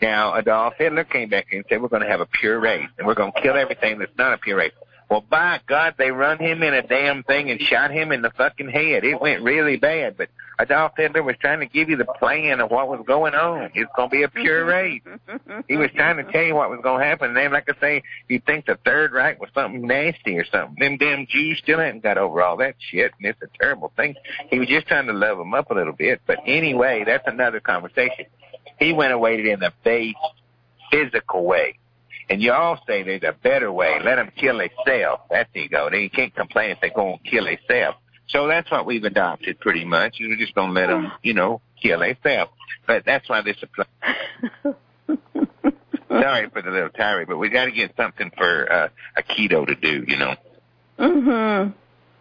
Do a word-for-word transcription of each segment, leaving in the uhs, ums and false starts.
Now, Adolf Hitler came back and said, we're going to have a pure race, and we're going to kill everything that's not a pure race. Well, by God, they run him in a damn thing and shot him in the fucking head. It went really bad, but Adolf Hitler was trying to give you the plan of what was going on. It's going to be a pure race. He was trying to tell you what was going to happen. And then, like I say, you'd think the Third Reich was something nasty or something. Them damn Jews still hadn't got over all that shit, and it's a terrible thing. He was just trying to love them up a little bit. But anyway, that's another conversation. He went away in the base physical way. And you all say there's a better way. Let them kill themselves. That's ego. They can't complain if they go and kill themselves. So that's what we've adopted pretty much. You're just going to let them, you know, kill themselves. But that's why this applies. Sorry for the little tirade, but we got to get something for uh, a keto to do, you know. Mm-hmm.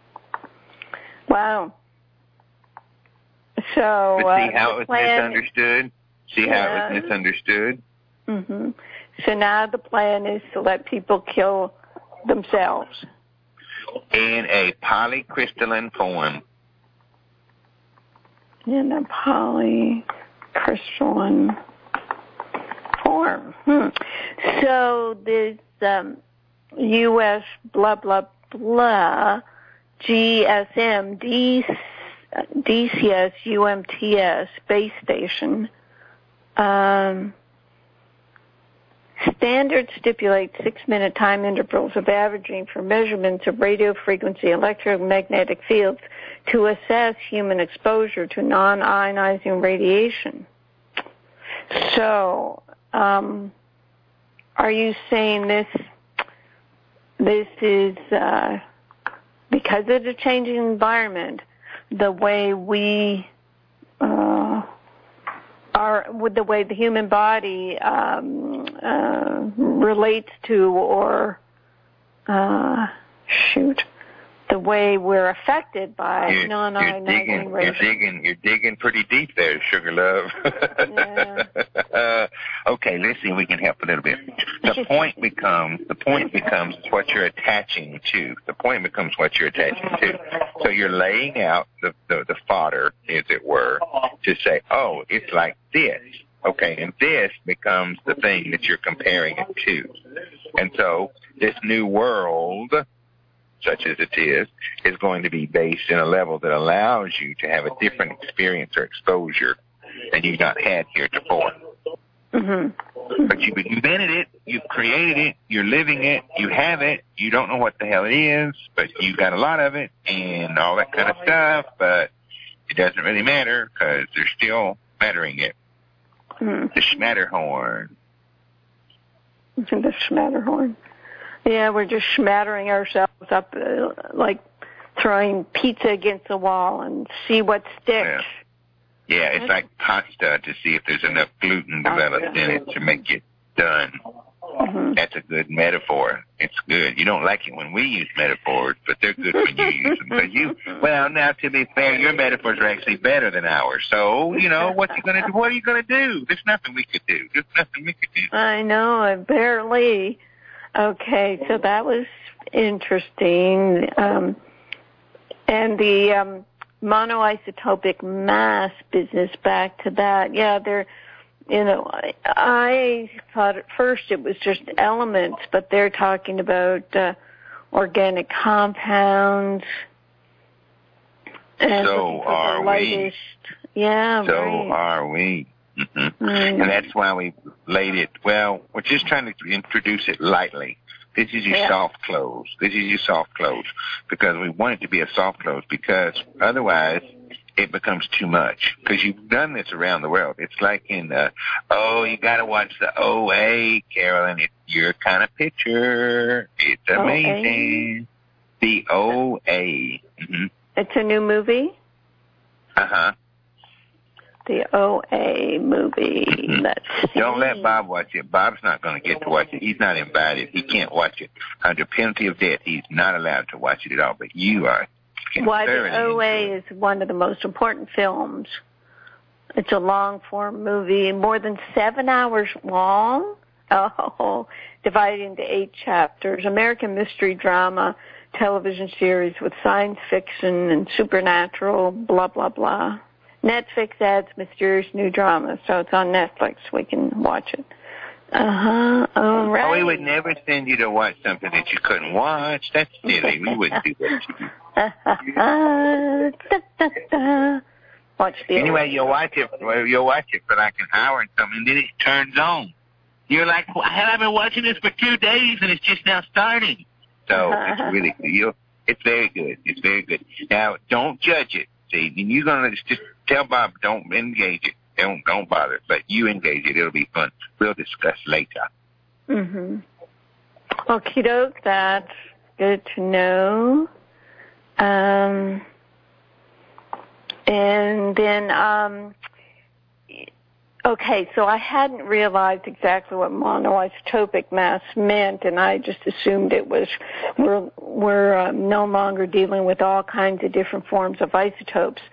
Wow. So but see uh, how it was plan... misunderstood? See yeah. how it was misunderstood? Mm-hmm. So now the plan is to let people kill themselves. In a polycrystalline form. In a polycrystalline form. Hmm. So this um, U S blah, blah, blah, G S M, D C S, U M T S, base station, um, standards stipulate six-minute time intervals of averaging for measurements of radio frequency electromagnetic fields to assess human exposure to non-ionizing radiation. So, um, are you saying this? This is uh, because of the changing environment, the way we. Uh, Are with the way the human body um, uh, relates to, or uh, shoot, the way we're affected by you're, non-ionizing radiation. You're digging, you're digging pretty deep there, Sugar Love. Yeah. uh, okay, let's see if we can help a little bit. The point becomes the point becomes what you're attaching to. The point becomes what you're attaching to. So you're laying out the, the, the fodder, as it were, to say, oh, it's like this. Okay, and this becomes the thing that you're comparing it to. And so this new world, such as it is, is going to be based in a level that allows you to have a different experience or exposure than you've not had heretofore. Mm-hmm. But you've invented it, you've created it, you're living it, you have it, you don't know what the hell it is, but you've got a lot of it and all that kind of stuff, but it doesn't really matter because they're still mattering it. Mm-hmm. The Schmatterhorn. The Schmatterhorn. Yeah, we're just schmattering ourselves up uh, like throwing pizza against the wall and see what sticks. Yeah, yeah it's like pasta to see if there's enough gluten developed in it to make it done. Mm-hmm. That's a good metaphor. It's good. You don't like it when we use metaphors, but they're good when you use them. Because you, well, now to be fair, your metaphors are actually better than ours. So, you know, what you gonna do? What are you gonna do? There's nothing we could do. There's nothing we could do. I know, barely. Okay, so that was interesting. Um, and the um, monoisotopic mass business, back to that. Yeah, they're, you know, I, I thought at first it was just elements, but they're talking about uh, organic compounds. And so are we. Yeah, so right. are we. Mm-hmm. Mm. And that's why we laid it, well, we're just trying to introduce it lightly. This is your yeah. soft close. This is your soft close. Because we want it to be a soft close, because otherwise it becomes too much. Because you've done this around the world. It's like in, uh, oh, you got to watch the O A, Carolyn. It's your kind of picture. It's amazing. O A? The O A. Mm-hmm. It's a new movie? Uh-huh. The O A movie. Let's see. Don't let Bob watch it. Bob's not going to get to watch it. He's not invited. He can't watch it. Under penalty of death, he's not allowed to watch it at all. But you are. Why, the O A is one of the most important films. It's a long-form movie, more than seven hours long. Oh, divided into eight chapters. American mystery drama television series with science fiction and supernatural, blah, blah, blah. Netflix adds mysterious new dramas, so it's on Netflix. We can watch it. Uh-huh. All right. Oh, we would never send you to watch something that you couldn't watch. That's silly. We wouldn't do that to you. da, da, da. Watch the Anyway, you'll watch it. Well, you'll watch it for like an hour and something, and then it turns on. You're like, well, I've been watching this for two days, and it's just now starting. So it's really you. It's very good. It's very good. Now, don't judge it. See, and you're gonna just tell Bob, don't engage it. Don't don't bother. But you engage it. It'll be fun. We'll discuss later. Mm-hmm. Okie doke. That's good to know. Um, and then, um, okay, so I hadn't realized exactly what monoisotopic mass meant, and I just assumed it was we're we're um, no longer dealing with all kinds of different forms of isotopes.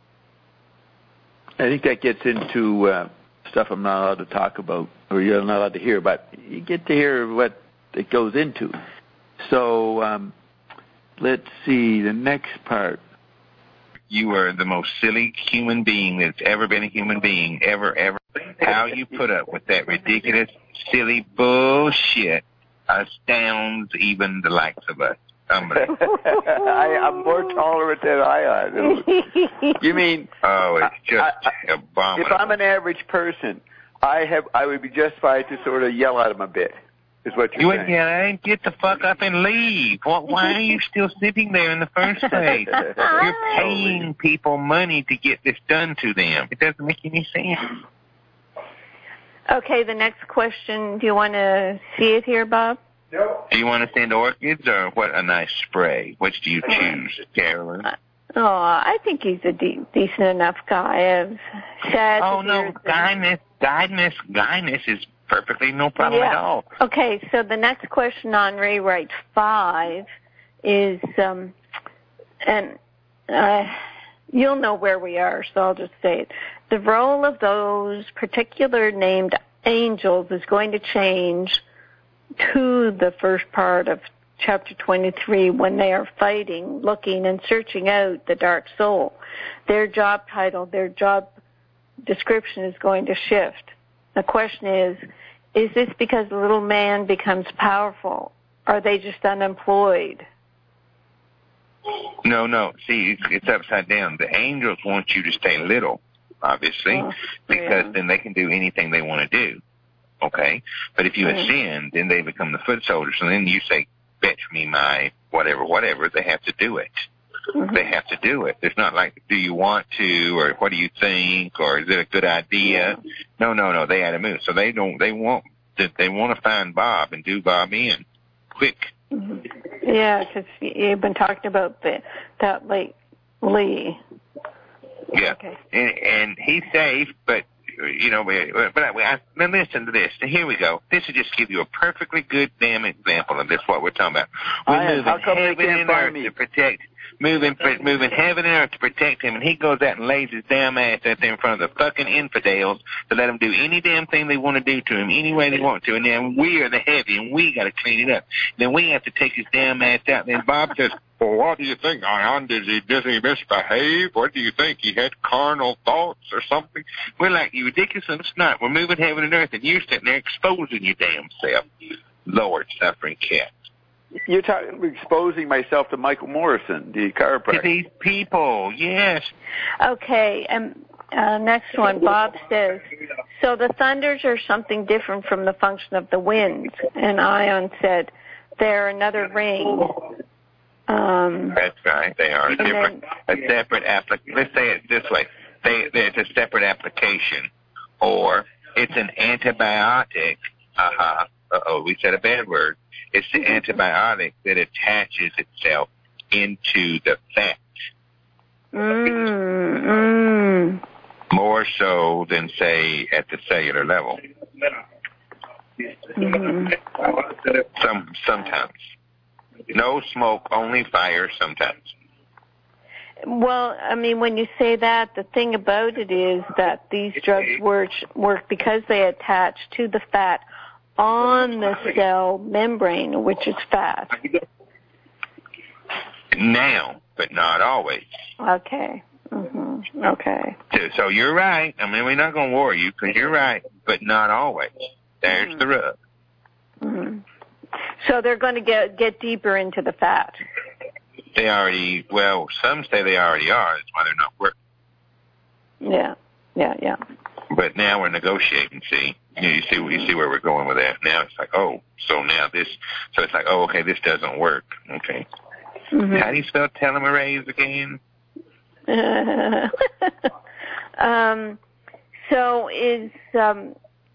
I think that gets into uh, stuff I'm not allowed to talk about, or you're not allowed to hear, but you get to hear what it goes into. So um, let's see, the next part. You are the most silly human being that's ever been a human being, ever, ever. How you put up with that ridiculous, silly bullshit astounds even the likes of us. I, I'm more tolerant than I am. You mean? Oh, it's just I, I, abominable. If I'm an average person, I have I would be justified to sort of yell at him a bit. Is what you're you saying? would get, get the fuck up and leave. Well, why are you still sitting there in the first place? You're paying people money to get this done to them. It doesn't make any sense. Okay, the next question. Do you want to see it here, Bob? No. Do you want to send orchids or what? A nice spray? Which do you choose, Carolyn? Oh, I think he's a de- decent enough guy. I'm sad. Oh no, guyness, guyness, guyness is perfectly no problem yeah. at all. Okay, so the next question on Ray Wright five is, um, and uh, you'll know where we are, so I'll just say it. The role of those particular named angels is going to change to the first part of chapter twenty-three when they are fighting, looking, and searching out the dark soul. Their job title, their job description is going to shift. The question is, is this because the little man becomes powerful? Are they just unemployed? No, no. See, it's, it's upside down. The angels want you to stay little, obviously, oh, because yeah. then they can do anything they want to do. Okay? But if you mm-hmm. ascend, then they become the foot soldiers, and then you say, fetch me my whatever, whatever. They have to do it. Mm-hmm. They have to do it. It's not like, do you want to, or what do you think, or is it a good idea? Yeah. No, no, no. They had to move. So they don't, they want, they want to find Bob and do Bob in quick. Mm-hmm. Yeah, because you've been talking about the, that late Lee. Yeah. Okay. And, and he's safe, but, you know, but, but I, now listen to this. Here we go. This will just give you a perfectly good damn example of this, what we're talking about. We're I, moving how come heaven and earth me? to protect, moving, moving heaven and earth to protect him, and he goes out and lays his damn ass out there in front of the fucking infidels to let them do any damn thing they want to do to him, any way they want to, and then we are the heavy, and we got to clean it up. Then we have to take his damn ass out, and then Bob says, well, what do you think, Ion? Did he, did he misbehave? What do you think? He had carnal thoughts or something? We're like, you ridiculous, and it's not. We're moving heaven and earth, and you're sitting there exposing your damn self. Lord, suffering cat. You're talking exposing myself to Michael Morrison, the chiropractor. To these people, yes. Okay, and uh, next one, Bob says, so the thunders are something different from the function of the winds. And Ion said, they're another ring. Um, That's right. They are a different, then, a separate application. Let's say it this way: they, it's a separate application, or it's an antibiotic. Uh huh. Uh oh, we said a bad word. It's the antibiotic that attaches itself into the fat. Mm, mm. More so than, say, at the cellular level. Mm-hmm. Some sometimes. No smoke, only fire sometimes. Well, I mean, when you say that, the thing about it is that these drugs work, work because they attach to the fat on the cell membrane, which is fat. Now, but not always. Okay. Mm-hmm. Okay. So, so you're right. I mean, we're not going to worry you because you're right, but not always. There's mm-hmm. the rub. Mm-hmm. So they're going to get get deeper into the fat. They already, well, some say they already are. That's why they're not working. Yeah, yeah, yeah. But now we're negotiating, see? You know, you see, you see where we're going with that. Now it's like, oh, so now this, so it's like, oh, okay, this doesn't work. Okay. Mm-hmm. How do you spell telomerase again? um, so is, um,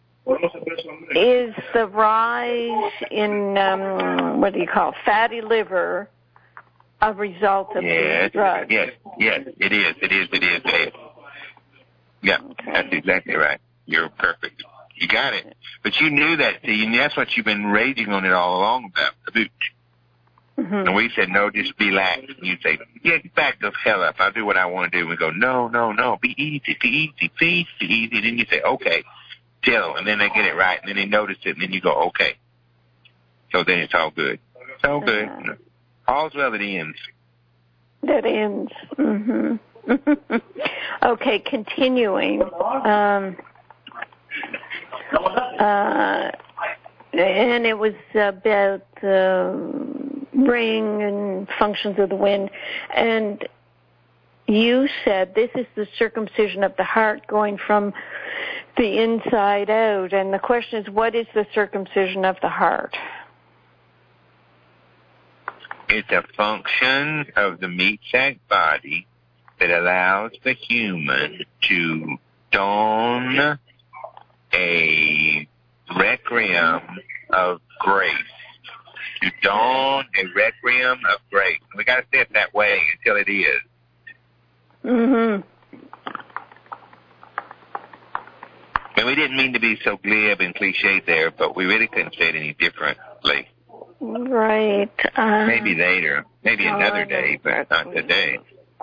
is the rise in, um, what do you call it, fatty liver a result of yes, these drugs? Yes, yes, it is, it is, it is, it is. Yeah, okay. That's exactly right. You're perfect. You got it. But you knew that, see, and that's what you've been raging on it all along about, the booch. Mm-hmm. And we said, no, just relax. And you'd say, yeah, back the hell up. I'll do what I want to do. And we go, no, no, no, be easy, be easy, be easy, be easy. And then you say, okay, tell them. And then they get it right. And then they notice it. And then you go, okay. So then it's all good. It's all good. Uh-huh. All's well that ends. That ends. Mm-hmm. Okay, continuing. Um, uh, and it was about the ring and functions of the wind. And you said this is the circumcision of the heart going from the inside out. And the question is, what is the circumcision of the heart? It's a function of the meat sac body that allows the human to don a requiem of grace. To don a requiem of grace. And we got to say it that way until it is. Mm-hmm. And we didn't mean to be so glib and cliched there, but we really couldn't say it any differently. Right. Uh, Maybe later. Maybe another day, but not today.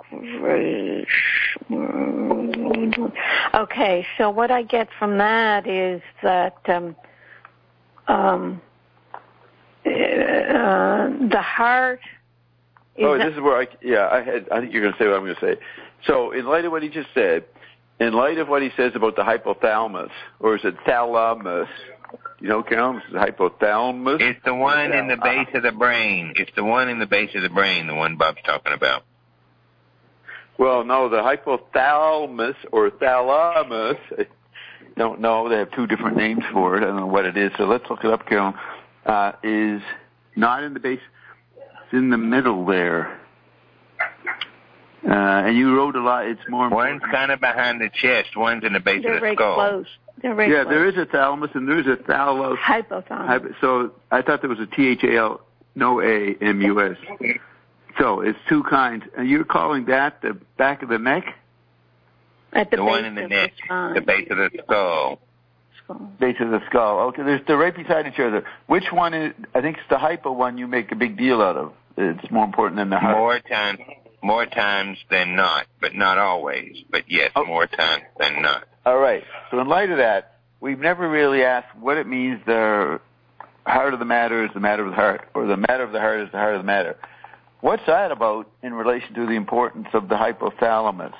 Okay, so what I get from that is that um, um, uh, the heart. Is oh, this is where I yeah I had I think you're going to say what I'm going to say. So, in light of what he just said, in light of what he says about the hypothalamus, or is it thalamus? You know, Carol, it's the hypothalamus. It's the one in the base of the brain. It's the one in the base of the brain, the one Bob's talking about. Well, no, the hypothalamus or thalamus, I don't know. They have two different names for it. I don't know what it is. So let's look it up, Carol. Uh, is not in the base. It's in the middle there. Uh, and you wrote a lot. It's more important. One's kind of behind the chest. One's in the base They're of the very skull. Close. They're very yeah, close. there is a thalamus and there is a thalamus. Hypothalamus. So I thought there was a T H A L, no A, M U S. So it's two kinds. And you're calling that the back of the neck? At the, the base one in the of neck, the, the base of the skull. skull. Base of the skull. Okay, they're, they're right beside each other. Which one is, I think it's the hypo one you make a big deal out of. It's more important than the heart. More times, more times than not, but not always. But yes, oh. more times than not. All right. So in light of that, we've never really asked what it means the heart of the matter is the matter of the heart, or the matter of the heart is the heart of the matter. What's that about in relation to the importance of the hypothalamus?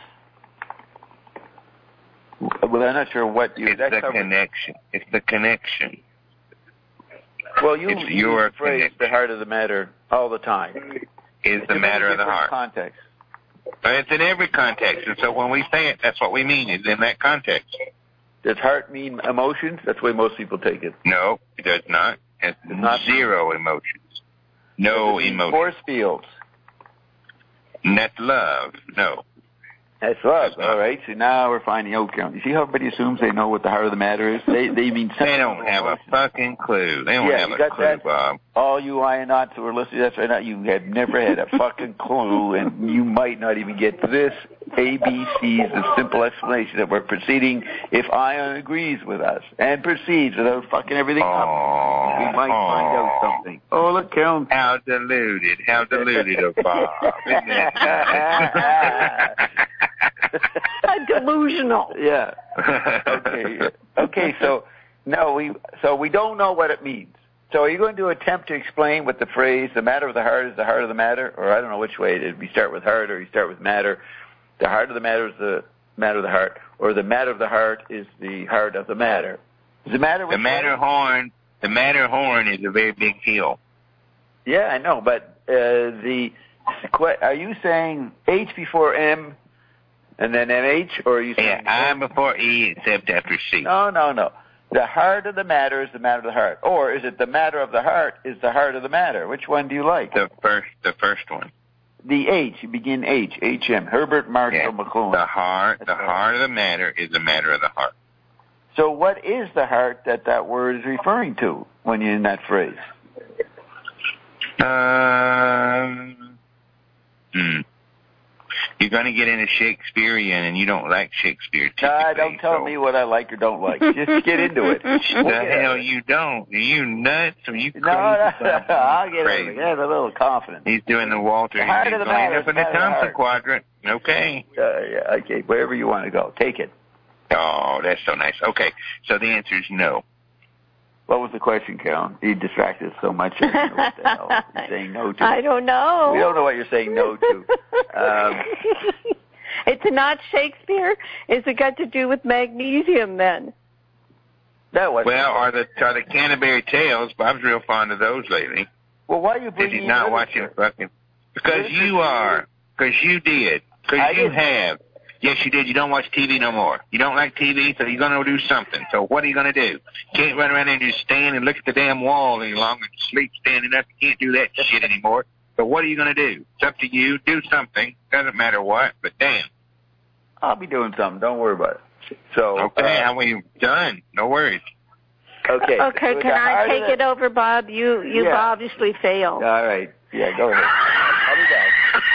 Well, I'm not sure what you... It's the covers. connection. It's the connection. Well, you it's use the phrase connection. The heart of the matter all the time. Is the matter of the heart. Context. But it's in every context, and so when we say it, that's what we mean, is in that context. Does heart mean emotions? That's the way most people take it. No, it does not. It's not zero emotions. No emotions. Force fields. That's love. No. That's love. That's all right. So now we're finding Oak County. You see how everybody assumes they know what the heart of the matter is? They they mean They don't have emotions. a fucking clue. They don't yeah, have you a got clue, that? Bob. All you Ionauts who are listening, that's right now, you have never had a fucking clue, and you might not even get this A B C's, the simple explanation that we're proceeding if Ion agrees with us and proceeds without fucking everything Aww. up. We might Aww. find out something. Oh, look, Carol. How deluded. How deluded of Bob. Isn't it? Delusional. Yeah. Okay. Okay. So no, we so we don't know what it means. So are you going to attempt to explain what the phrase "the matter of the heart is the heart of the matter," or I don't know which way it is. We start with heart or you start with matter. the heart of the matter is the matter of the heart, or the matter of the heart is the heart of the matter. Is the matter the Matterhorn? The Matterhorn is a very big hill. Yeah, I know, but uh, the are you saying H before M and then M H, or are you saying yeah, I before E except after C? No, no, no. The heart of the matter is the matter of the heart, or is it the matter of the heart is the heart of the matter? Which one do you like? The first, the first one. The H, you begin H, H M, Herbert Marshall yeah. McLuhan. The heart, That's the right. heart of the matter is the matter of the heart. So what is the heart that that word is referring to when you're in that phrase? Um, hmm. You're going to get into Shakespearean, and you don't like Shakespeare. Nah, don't tell so. me what I like or don't like. Just get into it. The hell you don't. Are you nuts? Are you crazy? No, no, I'll get crazy. it. Get a little confidence. He's doing the Walter. The heart He's of the going matter up in is the the Thompson heart. quadrant. Okay. Uh, yeah, okay, wherever you want to go. Take it. Oh, that's so nice. Okay, so the answer is no. What was the question, Carolyn? You distracted us so much. I don't know what the hell you're saying no to. I don't know. We don't know what you're saying no to. Um, it's not Shakespeare. Is it got to do with magnesium then? that was Well, are the are the Canterbury Tales? Bob's real fond of those lately. Well, why are you Is bringing he not in watching literature? fucking? Because Literature you are. Because you did. Because I you didn't. have. Yes, you did. You don't watch T V no more. You don't like T V, so you're going to do something. So what are you going to do? You can't run around and just stand and look at the damn wall any longer and sleep standing up. You can't do that shit anymore. So what are you going to do? It's up to you. Do something. Doesn't matter what, but damn. I'll be doing something. Don't worry about it. So Okay, uh, how we done? No worries. okay. Okay, So can the I heart of take the- it over, Bob? You you've Yeah. obviously failed. All right. Yeah, go ahead. I'll be back.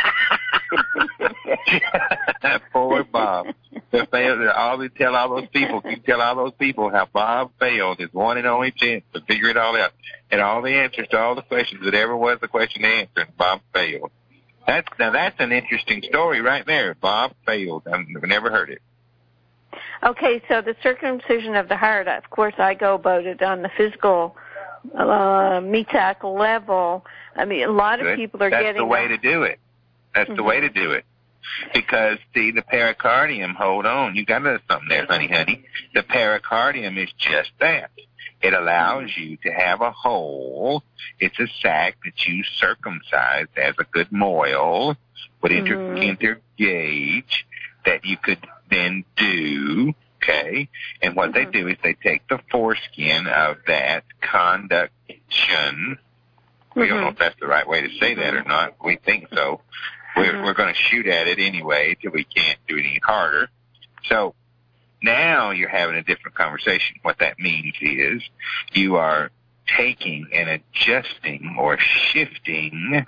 Poor Bob. The fail, all we tell all those people, you tell all those people how Bob failed his one and only chance to figure it all out. And all the answers to all the questions that ever was the question to answer, and Bob failed. That's, now that's an interesting story right there. Bob failed. I've never heard it. Okay, so the circumcision of the heart, of course, I go about it on the physical uh, metak level. I mean, a lot of Good. people are That's getting the way to do it. That's Mhm. the way to do it. Because, see, the pericardium, hold on, you got to know something there, honey, honey. The pericardium is just that. It allows you to have a hole. It's a sac that you circumcise as a good moil would inter- Mhm. intergage that you could then do, okay? And what they Mhm. do is they take the foreskin of that conduction. We don't know if that's the right way to say that or not. We think so. We're, Mhm. we're going to shoot at it anyway till we can't do it any harder. So now you're having a different conversation. What that means is you are taking and adjusting or shifting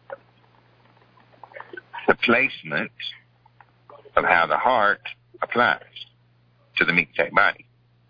the placement of how the heart applies to the meat sac body.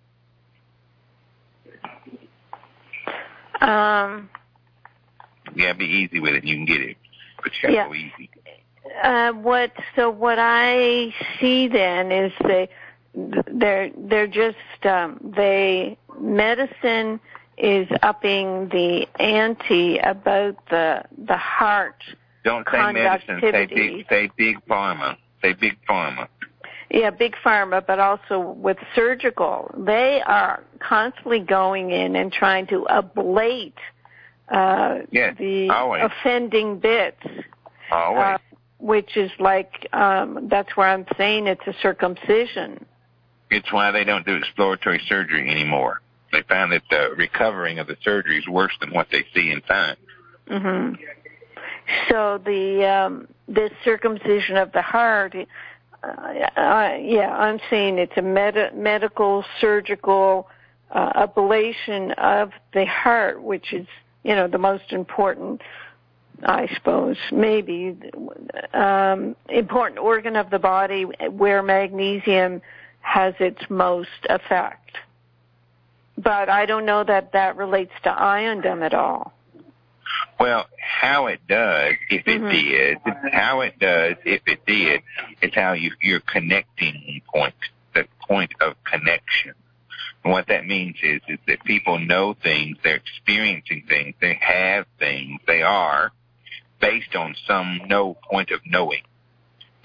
Um, You got to be easy with it. You can get it, but you got to Yeah. go easy. uh, what so what I see then is they they're they're just um, they medicine is upping the ante about the the heart. Don't say medicine. Say big, Conductivity. say big pharma. Say big pharma. Yeah, big pharma, but also with surgical. They are constantly going in and trying to ablate uh, Yes, the always. offending bits, Always. uh, which is like, um, that's where I'm saying it's a circumcision. It's why they don't do exploratory surgery anymore. They found that the recovering of the surgery is worse than what they see in time. hmm So the um, this circumcision of the heart, uh, uh, yeah, I'm saying it's a med- medical surgical uh, ablation of the heart, which is, you know, the most important, I suppose, maybe um, important organ of the body where magnesium has its most effect. But I don't know that that relates to iodine at all. Well, how it does, if it Mhm. did, how it does, if it did, is how you, your connecting point, the point of connection. And what that means is, is that people know things, they're experiencing things, they have things, they are based on some no point of knowing.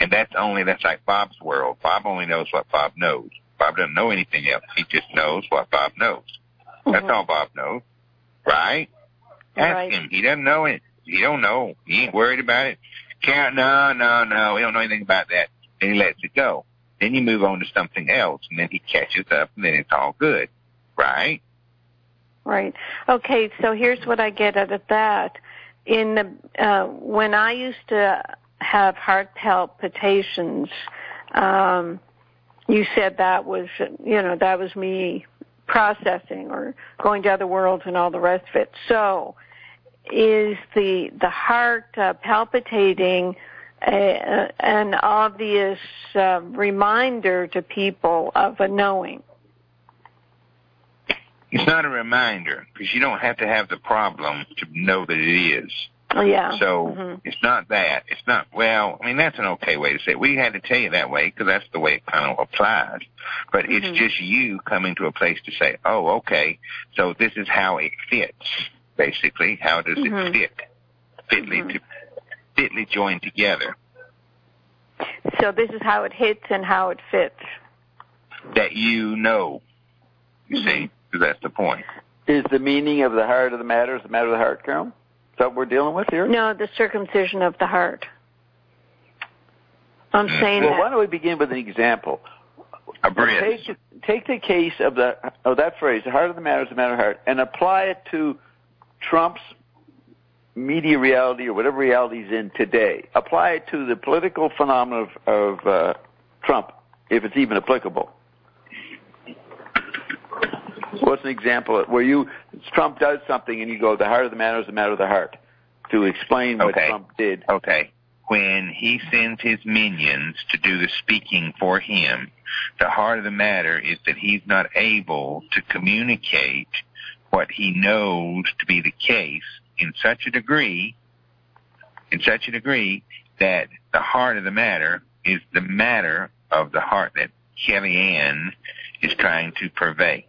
And that's only, that's like Bob's world. Bob only knows what Bob knows. Bob doesn't know anything else. He just knows what Bob knows. Mm-hmm. That's all Bob knows. Right? Ask right. him. He doesn't know it. He don't know. He ain't worried about it. Can't, no, no, no. He don't know anything about that. And he lets it go. Then you move on to something else, and then he catches up, and then it's all good. Right? Right. Okay, so here's what I get out of that. In the uh, when I used to have heart palpitations, um, you said that was, you know, that was me processing or going to other worlds and all the rest of it. So is the the heart uh, palpitating a, an obvious uh, reminder to people of a knowing? It's not a reminder, because you don't have to have the problem to know that it is. Oh, yeah. So mm-hmm. It's not that. It's not, well, I mean, that's an okay way to say it. We had to tell you that way because that's the way it kind of applies. But mm-hmm. it's just you coming to a place to say, oh, okay, so this is how it fits, basically. How does mm-hmm. it fit? Fitly, mm-hmm. to, fitly joined together. So this is how it hits and how it fits. That you know, you mm-hmm. see? Because that's the point. Is the meaning of the heart of the matter is the matter of the heart, Carol? Is that what we're dealing with here? No, the circumcision of the heart. I'm mm-hmm. saying well, that. Why don't we begin with an example? A bridge. Take, take the case of the of that phrase, the heart of the matter is the matter of the heart, and apply it to Trump's media reality or whatever reality he's in today. Apply it to the political phenomenon of, of uh, Trump, if it's even applicable. What's an example where you Trump does something and you go, the heart of the matter is the matter of the heart, to explain what okay. Trump did? Okay. When he sends his minions to do the speaking for him, the heart of the matter is that he's not able to communicate what he knows to be the case in such a degree, in such a degree that the heart of the matter is the matter of the heart that Kellyanne is trying to purvey.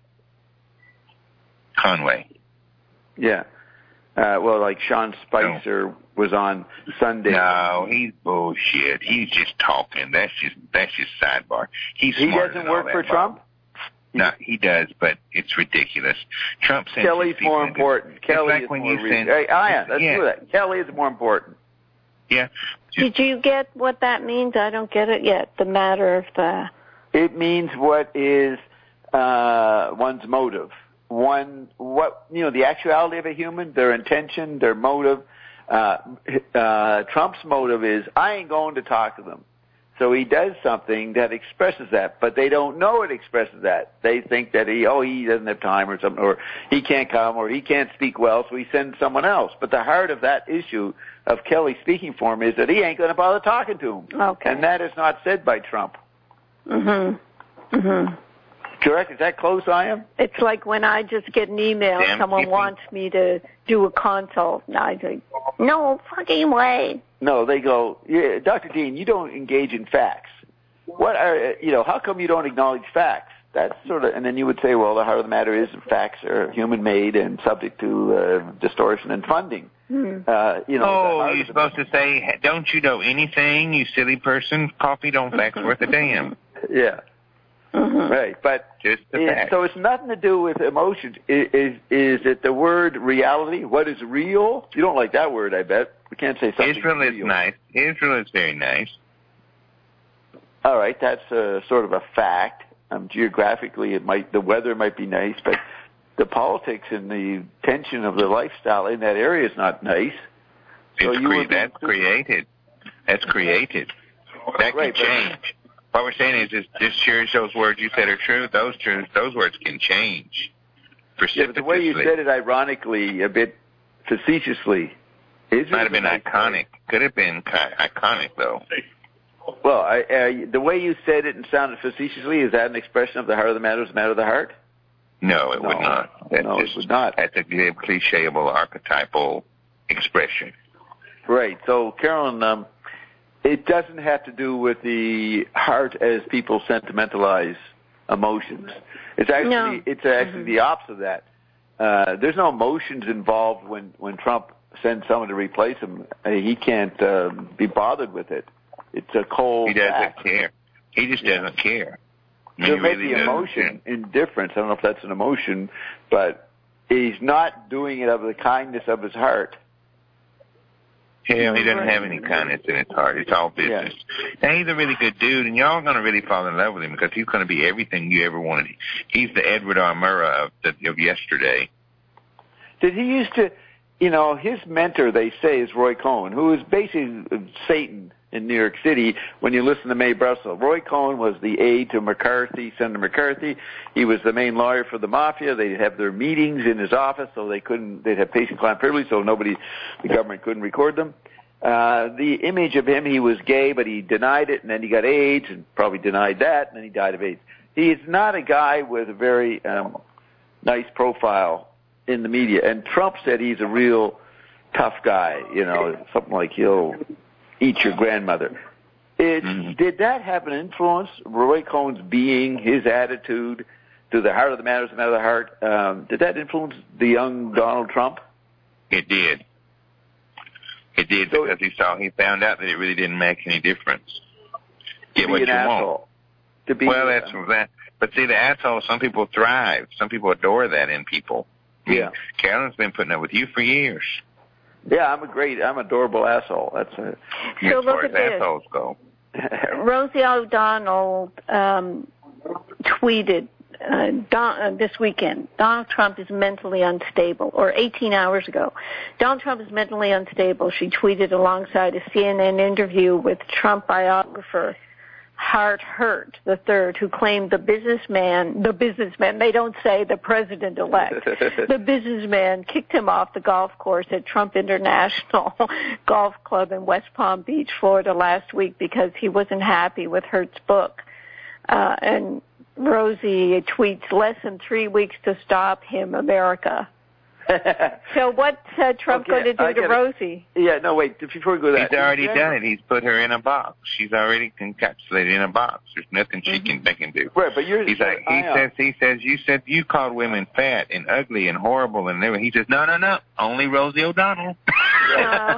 Conway. Yeah. Uh, well, like Sean Spicer no. was on Sunday. No, he's bullshit. He's just talking. That's just that's just sidebar. He's he smarter doesn't than work all for that Trump? No, he does, but it's ridiculous. Trump sends Kelly's more important. It's Kelly like is when more you send, Hey, Ian, let's yeah. do that. Kelly is more important. Yeah. Did you get what that means? I don't get it yet. The matter of the... It means what is uh, one's motive. One, what, you know, the actuality of a human, their intention, their motive. Uh, uh, Trump's motive is, I ain't going to talk to them. So he does something that expresses that, but they don't know it expresses that. They think that he, oh, he doesn't have time or something, or he can't come, or he can't speak well, so he sends someone else. But the heart of that issue of Kelly speaking for him is that he ain't going to bother talking to him. Okay. And that is not said by Trump. Mm-hmm. Mm-hmm. Correct? Is that close, I am? It's like when I just get an email, Damn, someone wants me to do a consult, and I say, no fucking way. No, they go, yeah, Doctor Dean, you don't engage in facts. What are, you know, how come you don't acknowledge facts? That's sort of, and then you would say, well, the heart of the matter is facts are human-made and subject to uh, distortion and funding. Mm-hmm. Uh, you know, oh, you're supposed to say, don't you know anything, you silly person? Coffee don't facts worth a damn. Yeah. Mm-hmm. Right, but Just the it, fact. so it's nothing to do with emotions. Is, is is it the word reality? What is real? You don't like that word, I bet. We can't say something Israel is real. nice. Israel is very nice. All right, that's a, sort of a fact. Um, geographically, it might the weather might be nice, but the politics and the tension of the lifestyle in that area is not nice. So It's you cre- would be- that's created. That's created. That can Right, but- change. What we're saying is, is just sure as those words you said are true, those truths, those words can change Yeah, but the way you said it, ironically, a bit facetiously, Israel might have been iconic. Could have been ki- iconic, though. Well, I, uh, the way you said it and sounded facetiously, is that an expression of the heart of the matter is the matter of the heart? No, it No. would not. That's No, it just, would not. That's a glib, clichéable, archetypal expression. Right. So, Carolyn, um, it doesn't have to do with the heart as people sentimentalize emotions. It's actually No. it's actually Mm-hmm. the opposite of that. Uh, there's no emotions involved when, when Trump sends someone to replace him. Uh, he can't uh, be bothered with it. It's a cold He doesn't fact. care. He just Yeah. doesn't care. I mean, There he may really be doesn't emotion, care. indifference. I don't know if that's an emotion, but he's not doing it of the kindness of his heart. Hell, he doesn't have any kindness in his heart. It's all business. Yeah. And he's a really good dude, and y'all are going to really fall in love with him because he's going to be everything you ever wanted. He's the Edward R. Murrah of, the, of yesterday. Did he used to, you know, his mentor, they say, is Roy Cohn, who is basically Satan in New York City when you listen to Mae Brussell. Roy Cohn was the aide to McCarthy, Senator McCarthy. He was the main lawyer for the mafia. They'd have their meetings in his office, so they couldn't, they'd have patient-client privilege, so nobody, the government couldn't record them. Uh, the image of him, he was gay, but he denied it, and then he got AIDS, and probably denied that, and then he died of AIDS. He is not a guy with a very um, nice profile in the media, and Trump said he's a real tough guy, you know, something like he'll eat your grandmother. It, mm-hmm. Did that have an influence, Roy Cohn's being, his attitude, to the heart of the matter is the matter of the heart? Um, did that influence the young Donald Trump? It did. It did so, because he saw, he found out that it really didn't make any difference. Get what you asshole. want. To be well, that's uh, that. But see, the asshole, some people thrive. Some people adore that in people. I mean, yeah. Carolyn's been putting up with you for years. Yeah, I'm a great, I'm an adorable asshole. That's a, so as look far at as this. assholes go. Rosie O'Donnell um, tweeted uh, Don, uh, this weekend, Donald Trump is mentally unstable, or eighteen hours ago. Donald Trump is mentally unstable. She tweeted alongside a C N N interview with Trump biographer Hart Hurt the third, who claimed the businessman, the businessman, they don't say the president-elect, the businessman kicked him off the golf course at Trump International Golf Club in West Palm Beach, Florida last week because he wasn't happy with Hurt's book. Uh, and Rosie tweets, less than three weeks to stop him, America. So what's uh, Trump okay, going to do I to Rosie? Yeah, no, wait, before we go to that. He's already done it. He's put her in a box. She's already encapsulated in a box. There's nothing she mm-hmm. can, they can do. Right, but you're... He's like, he I says, he says, you said you called women fat and ugly and horrible and everything. He says, no, no, no, only Rosie O'Donnell. uh,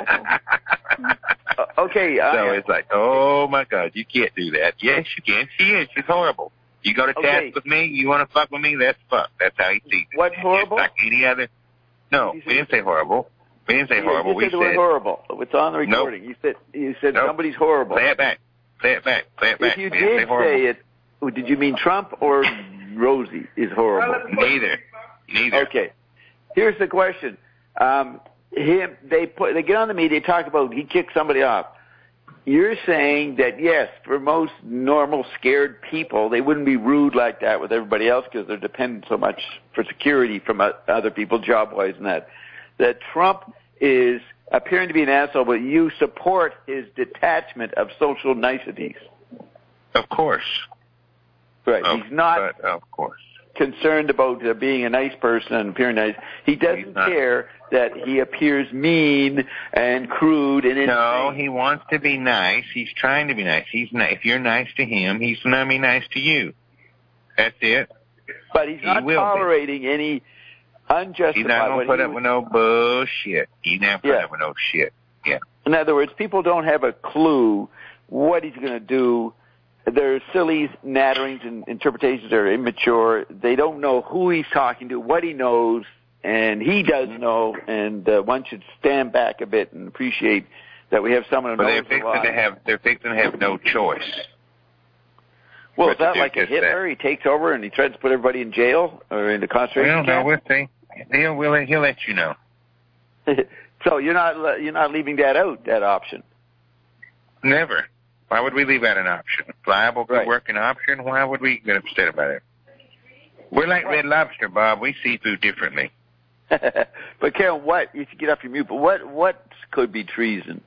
okay. So I, it's like, oh my God, you can't do that. Yes, you can. She is. She's horrible. You go to okay. task with me, you want to fuck with me, that's fuck. That's how he sees it. What's horrible? Just like any other... No, we didn't say horrible. We didn't say you horrible. You we said the word said horrible. It's on the recording. Nope. You said you said nope. somebody's horrible. Say it back. Say it back. Say it back. If you we did say, say it, did you mean Trump or Rosie is horrible? Neither. Neither. Okay. Here's the question. Um, him, they put, they get on the media, they talk about he kicked somebody off. You're saying that, yes, for most normal, scared people, they wouldn't be rude like that with everybody else because they're dependent so much for security from other people, job-wise and that. That Trump is appearing to be an asshole, but you support his detachment of social niceties. Of course. Right. Of, He's not but of course. concerned about uh, being a nice person and appearing nice. He doesn't care that he appears mean and crude and insane. No, he wants to be nice. He's trying to be nice. He's ni- If you're nice to him, he's going to be nice to you. That's it. But he's not he tolerating be. any unjustified... He's not going to put up with no bullshit. He's not put yeah. up with no shit. Yeah. In other words, people don't have a clue what he's going to do. Their silly natterings and interpretations are immature. They don't know who he's talking to, what he knows, and he does know, and uh, one should stand back a bit and appreciate that we have someone who but knows they're a lot. fixing to have, they're fixing to have no choice. Well, but is that like a Hitler? That. He takes over and he tries to put everybody in jail or in the concentration well, camp? Well, we'll see. He'll, we'll, he'll let you know. So you're not you're not leaving that out, that option? Never. Why would we leave out an option? Viable, good right. working option? Why would we get upset about it? We're like Red Lobster, Bob. We see through differently. But Carol, what, you should get off your mute, but what, what could be treason?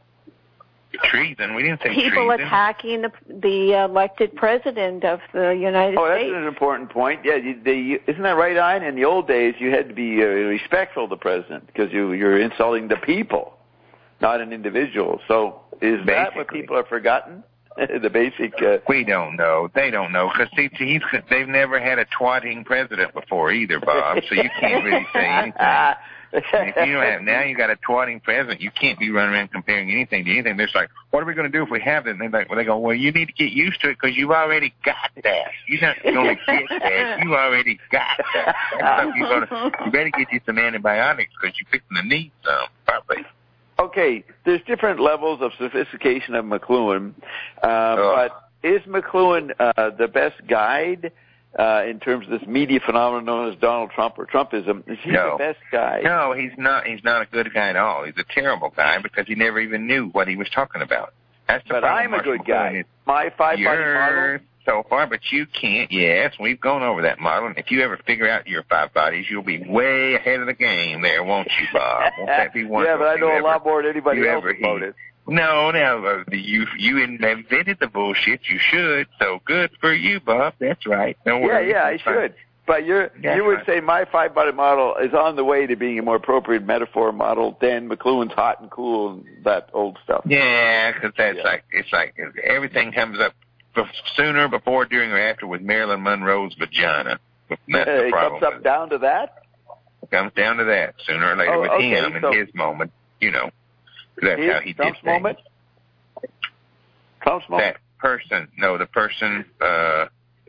Treason? We didn't say People treason. attacking the the elected president of the United oh, States. Oh, that's an important point. Yeah, you, they, you, isn't that right, Ian? In the old days, you had to be uh, respectful of the president because you, you're insulting the people, not an individual. So is Basically. that what people have forgotten? The basic... Uh, we don't know. They don't know because see, he's, they've never had a twatting president before either, Bob, so you can't really say anything. And if you don't have, now you got a twatting president, you can't be running around comparing anything to anything. They're just like, what are we going to do if we have it? And they're like, well, they go, well, you need to get used to it because you've already got that. You're not going to get that. You already got that. That's you, gonna, you better get you some antibiotics because you're fixing to need some, probably. Okay, there's different levels of sophistication of McLuhan, uh, oh. but is McLuhan uh, the best guide Uh, in terms of this media phenomenon known as Donald Trump or Trumpism? Is he no. the best guy? No, he's not. He's not a good guy at all. He's a terrible guy because he never even knew what he was talking about. That's the but problem. I'm a good guy. My five-body model. So far, but you can't. Yes, we've gone over that model. And if you ever figure out your five bodies, you'll be way ahead of the game there, won't you, Bob? Won't that be wonderful? Yeah, but I know ever, a lot more than anybody else about he, it. No, no, uh, you you invented the bullshit. You should. So good for you, Bob. That's right. Don't worry. Yeah, yeah, I should. But you're, That's you would right. say my five-body model is on the way to being a more appropriate metaphor model than McLuhan's hot and cool and that old stuff. Yeah, because that's yeah. like it's like everything comes up sooner, before, during, or after with Marilyn Monroe's vagina. That's uh, the it problem. comes up down to that. It comes down to that sooner or later oh, with okay, him so and his moment. You know. That's his, how he Trump's did moment? Trump's moment? That person. No, the person. Uh,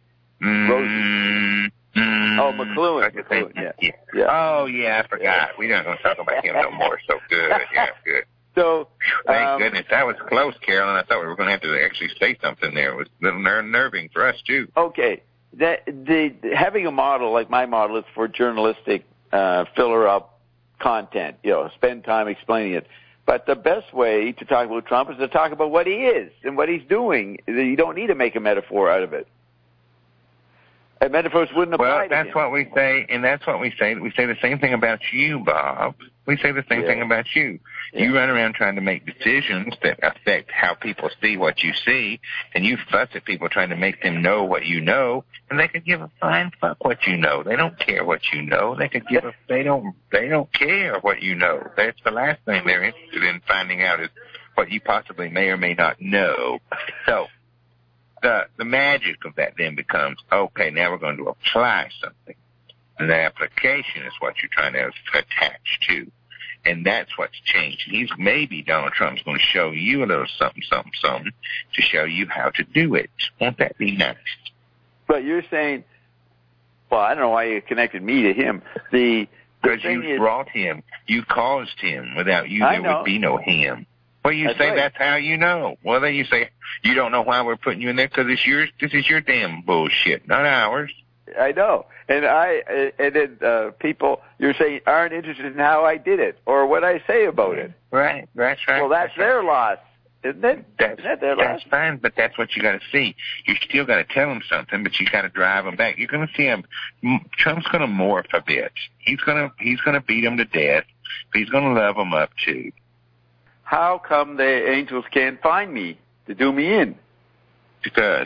mm, mm, oh, McLuhan. Like McLuhan yeah. Yeah. yeah. Oh, yeah, I forgot. Yeah. We're not going to talk about him no more. So good. Yeah, good. So, Thank um, goodness. That was close, Carolyn. I thought we were going to have to actually say something there. It was a little nerve-nerving for us, too. Okay. That, the, having a model like my model is for journalistic uh, filler-up content, you know, spend time explaining it. But the best way to talk about Trump is to talk about what he is and what he's doing. You don't need to make a metaphor out of it. And metaphors wouldn't apply well, to that's him. what we say, and that's what we say. We say the same thing about you, Bob. We say the same yeah. thing about you. Yeah. You run around trying to make decisions that affect how people see what you see, and you fuss at people trying to make them know what you know, and they could give a fine fuck what you know. They don't care what you know. They could give a they don't they don't care what you know. That's the last thing they're interested in finding out is what you possibly may or may not know. So the the magic of that then becomes, okay, now we're going to apply something. And the application is what you're trying to attach to. And that's what's changed. He's maybe Donald Trump's going to show you a little something, something, something to show you how to do it. Won't that be nice? But you're saying, well, I don't know why you connected me to him. The Because you is, brought him. You caused him. Without you, I there know. would be no him. Well, you That's say right. that's how you know. Well, then you say you don't know why we're putting you in there because it's yours. This is your damn bullshit, not ours. I know. And I, and then uh, people, you're saying, aren't interested in how I did it or what I say about it. Right, that's right. Well, that's, that's their right. loss, isn't it? That's, isn't that their that's loss? fine, but that's what you got to see. You still got to tell them something, but you got to drive them back. You're going to see him. Trump's going to morph a bit. He's going to he's going to beat them to death, but he's going to love them up too. How come the angels can't find me to do me in? Because.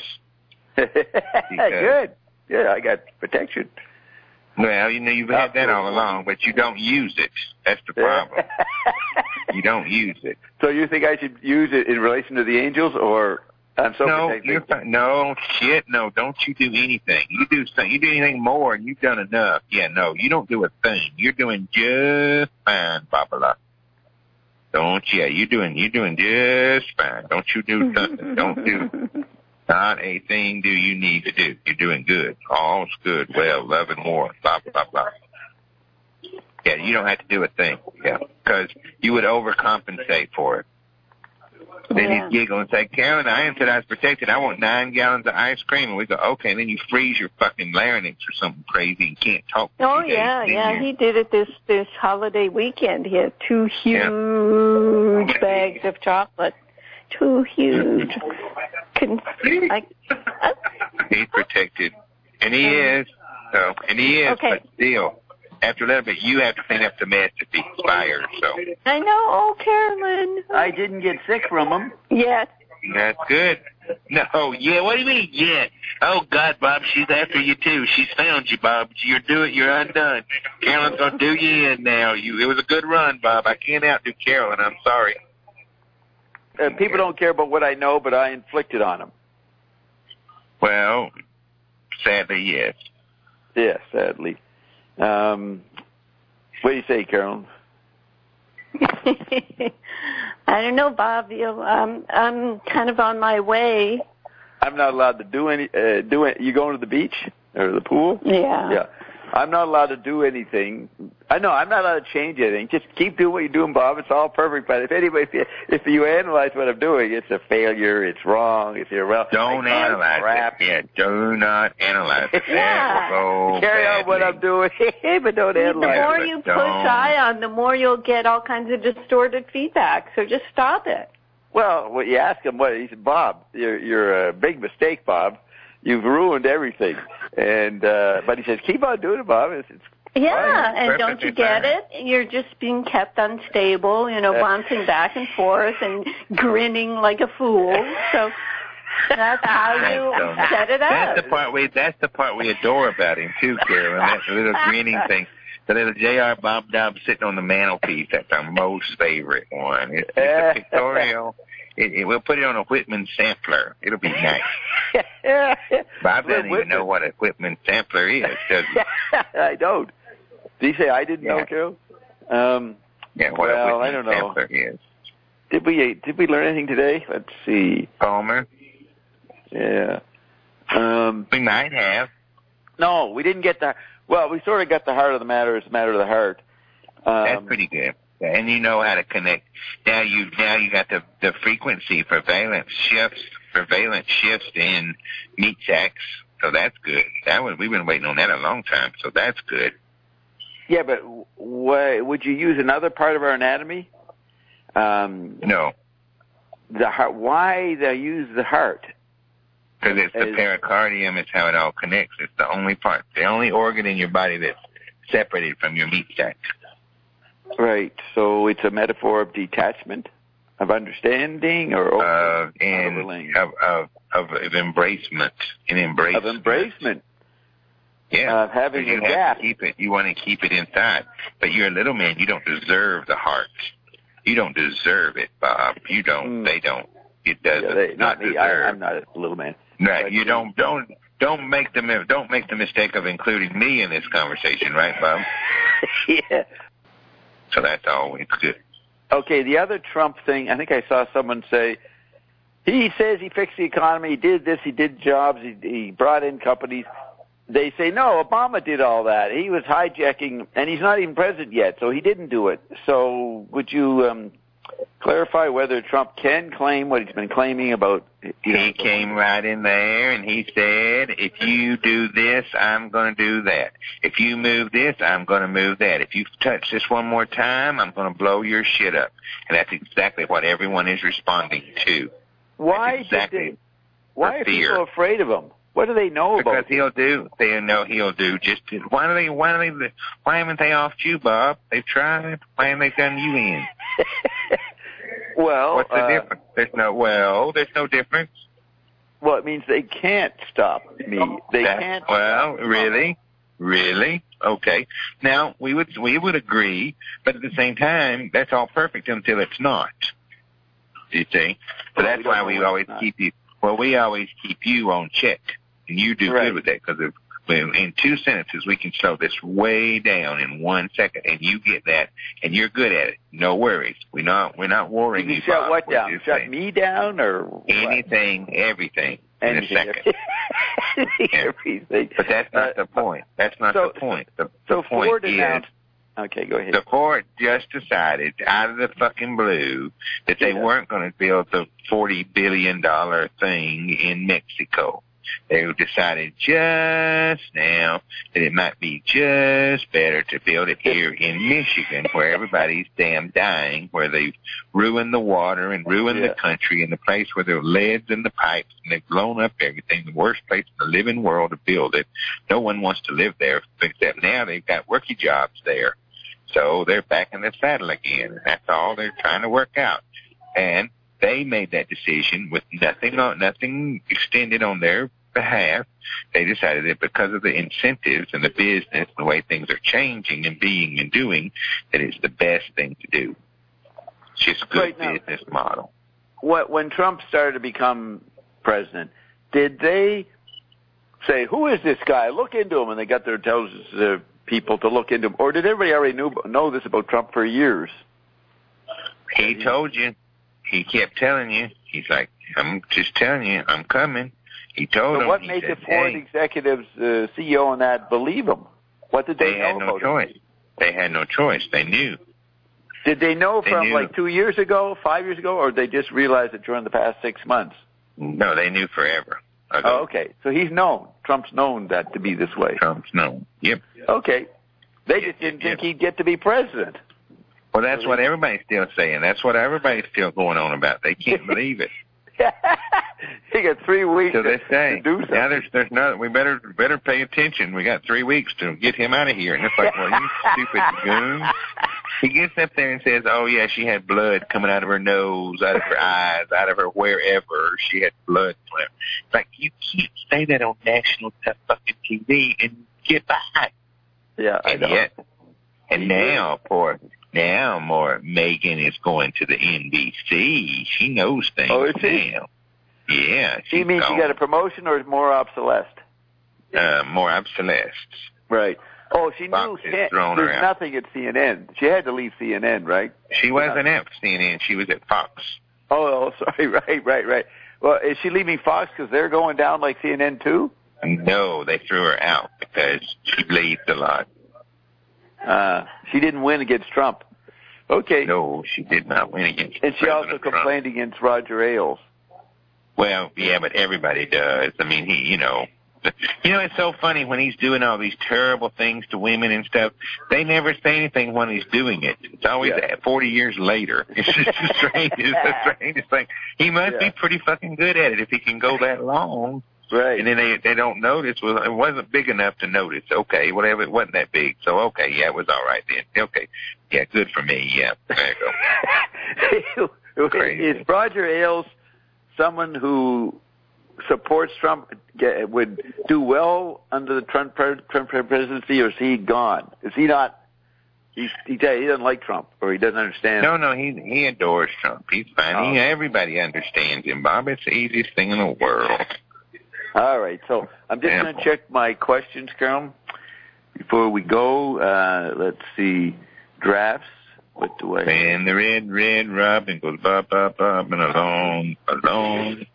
Good. Yeah, I got protection. Well, you know, you've had that all along, but you don't use it. That's the problem. You don't use it. So you think I should use it in relation to the angels, or I'm so no, protected? you're fine. No, shit, no. Don't you do anything. You do something. You do anything more, and you've done enough. Yeah, no, you don't do a thing. You're doing just fine, Babala. Don't yeah, you're doing you're doing just fine. Don't you do nothing. Don't do not a thing do you need to do. You're doing good. All's good. Well, love and more. Blah blah blah. Yeah, you don't have to do a thing. Yeah, because you would overcompensate for it. Then Yeah. he'd giggle and say, Karen, I said I was protected. I want nine gallons of ice cream. And we go, okay. And then you freeze your fucking larynx or something crazy and can't talk. For Oh two days. yeah, Then yeah. you're- He did it this this holiday weekend. He had two huge Yeah. bags of chocolate. Two huge. Can, I, uh, He's protected. And he is. So, and he is, Okay. but still, after a little bit, you have to clean up the mess if he expires. So I know. Oh, Carolyn. I didn't get sick from them. Yes. that's good. No, yeah, what do you mean, yeah? Oh, God, Bob, she's after you, too. She's found you, Bob. You're doing, you're undone. Carolyn's going to do you in now. You, it was a good run, Bob. I can't outdo Carolyn. I'm sorry. Uh, people don't care about what I know, but I inflicted on them. Well, sadly, yes. Yes, sadly. Um, What do you say, Carolyn? I don't know, Bob. You know, um, I'm kind of on my way. I'm not allowed to do any. Uh, do it. You going to the beach or the pool? Yeah. Yeah. I'm not allowed to do anything. I know I'm not allowed to change anything. Just keep doing what you're doing, Bob. It's all perfect. But if anybody, if you, if you analyze what I'm doing, it's a failure. It's wrong. If you're well, don't like, analyze crap. it. Yeah, do not analyze it. Yeah. Go Carry badly. on what I'm doing, but don't The analyze more it. you push Don't. ion, the more you'll get all kinds of distorted feedback. So just stop it. Well, what you ask him, what he said, Bob, you're you're a big mistake, Bob. You've ruined everything. And uh but he says, keep on doing it, Bob. It's, it's Yeah, fine. and don't you Perfectly get fine. it? You're just being kept unstable, you know, bouncing back and forth and grinning like a fool. So that's how you That's set it up. That's the part we. That's the part we adore about him too, Carolyn. That little grinning thing. The little J R. Bob Dobb sitting on the mantelpiece. That's our most favorite one. It's, it's a pictorial. It, it, we'll put it on a Whitman sampler. It'll be nice. Bob doesn't even know what a Whitman sampler is, does he? I don't. Did he say I didn't Yeah. know, Carol? Um, Yeah, what well, a Whitman I don't know. sampler is. Did we did we learn anything today? Let's see. Palmer? Yeah. Um, We might have. no, we didn't get the. Well, we sort of got the heart of the matter. It's a matter of the heart. Um, That's pretty good. And you know how to connect. Now you now you got the the frequency for valence shifts for valence shifts in meat sacks. So that's good. That was we've been waiting on that a long time. So that's good. Yeah, but why, would you use another part of our anatomy? Um, No, the heart. Why they use the heart? because it's the Is- pericardium. It's how it all connects. It's the only part, the only organ in your body that's separated from your meat sack. Right. So it's a metaphor of detachment, of understanding, or over, Uh, and overlaying. of, of of of embracement and embrace of embracement. Yeah, of having you a have gap. to keep it. You want to keep it inside, but you're a little man. You don't deserve the heart. You don't deserve it, Bob. You don't. Mm. They don't. It doesn't. Yeah, they, not not me. I, deserve. I'm not a little man. Right. But You you- don't. Don't. Don't make the mi- don't make the mistake of including me in this conversation, right, Bob? Yeah. So that's always good. Okay, the other Trump thing, I think I saw someone say, he says he fixed the economy, he did this, he did jobs, he, he brought in companies. They say, no, Obama did all that. He was hijacking, and he's not even president yet, so he didn't do it. So would you um, clarify whether Trump can claim what he's been claiming about... You know, He came right in there and he said, if you do this, I'm going to do that. If you move this, I'm going to move that. If you touch this one more time, I'm going to blow your shit up. And that's exactly what everyone is responding to. Why, That's exactly did they, why are fear. people afraid of him? What do they know Because about he'll do, they know he'll do just, why do they, why do they, why haven't they offed you, Bob? They've tried. Why haven't they done you in? Well, What's the uh, difference? There's no, well, there's no difference. well, it means they can't stop me. They That- can't. Well, stop really? Really? Okay. Now, we would, we would agree, but at the same time, that's all perfect until it's not. You see? So Well, that's we don't why know we when always it's not. keep you, well, we always keep you on check. And you do Right. good with that because of, well, in two sentences, we can slow this way down in one second, and you get that, and you're good at it. No worries. We're not, we're not worrying You you, can shut Bob. what We're down? just Shut saying me down or what? anything, everything in a Anything. second. Everything. But that's not Uh, the point. That's not so- the point. The, So the point Ford is announced. Okay, go ahead. the Ford just decided out of the fucking blue that they Yeah. weren't going to build the forty billion dollar thing in Mexico. They decided just now that it might be just better to build it here in Michigan, where everybody's damn dying, where they've ruined the water and ruined Yeah. the country, and the place where there are leads in the pipes, and they've blown up everything, the worst place in the living world to build it. No one wants to live there, except now they've got worky jobs there. So they're back in the saddle again. That's all they're trying to work out. And they made that decision with nothing on, nothing extended on their behalf. They decided that because of the incentives and the business and the way things are changing and being and doing, that it's the best thing to do. It's just a good Right now- business model. What, when Trump started to become president, did they say, who is this guy? Look into him. And they got their intelligence, their people to look into him? Or did everybody already knew, know this about Trump for years? He told you. He kept telling you. He's like, I'm just telling you, I'm coming. He told so him. What he made said, the foreign hey, executives, uh, C E O and that, believe him? What did they, they know had no about choice. him? They had no choice. They knew. Did they know They from knew. like two years ago, five years ago, or they just realized it during the past six months? No, they knew forever ago. Oh, okay. So he's known. Trump's known that to be this way. Trump's known. Yep. Okay. They just didn't Yep. think he'd get to be president. Well, that's what everybody's still saying. That's what everybody's still going on about. They can't believe it. He got three weeks So to, they say, to do something. now there's, there's no, we better, better pay attention. We got three weeks to get him out of here. And it's like, well, you stupid goon. He gets up there and says, oh, yeah, she had blood coming out of her nose, out of her eyes, out of her wherever. She had blood. It's like, you can't say that on national t- fucking T V and get by. Yeah, I And know. yet, and now, poor, now more Megan is going to the N B C. She knows things Oh, is she? now. Yeah. She means she got a promotion or is more obsolete? Uh, more obsolete. Right. Oh, she Fox knew has she, thrown her there's out. nothing at C N N. She had to leave C N N, right? She wasn't at C N N. She was at Fox. Oh, oh sorry. Right, right, right. Well, is she leaving Fox because they're going down like C N N too? No, they threw her out because she bleeds a lot. Uh, she didn't win against Trump. Okay. No, she did not win against And she President also Trump. complained against Roger Ailes. Well, yeah, but everybody does. I mean, he, you know, you know, it's so funny when he's doing all these terrible things to women and stuff. They never say anything when he's doing it. It's always Yeah. forty years later. It's just the strangest, the strangest thing. He must Yeah. be pretty fucking good at it if he can go that long. Right. And then they they don't notice. Well, it wasn't big enough to notice. Okay, whatever. It wasn't that big. So okay, yeah, it was all right then. Okay, yeah, good for me. Yeah, there you go. Crazy. Is Roger Ailes someone who supports Trump, get, would do well under the Trump, Trump presidency, or is he gone? Is he not? He's, he, he doesn't like Trump, or he doesn't understand. No, no, he he adores Trump. He's fine. Oh. He, everybody understands him, Bob. It's the easiest thing in the world. All right, so I'm just going to check my questions, Carol, before we go. Uh, let's see, drafts. What do I? And the red, red robin goes bop, bop, bop, and along, along.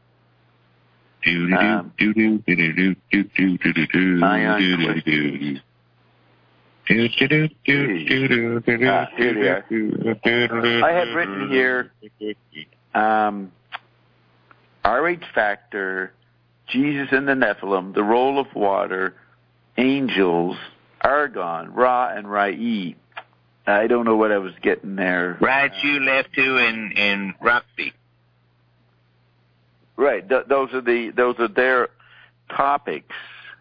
Do do Um, do do do do do do do do do do Ion do do questions. do do do do do do do do. Ah, here they are. I have written here, um, R H factor, Jesus and the Nephilim, the role of water, angels, argon, Ra and Ra'i. I don't know what I was getting there. Right, you left two in in Roxy. Right, th- those are the those are their topics.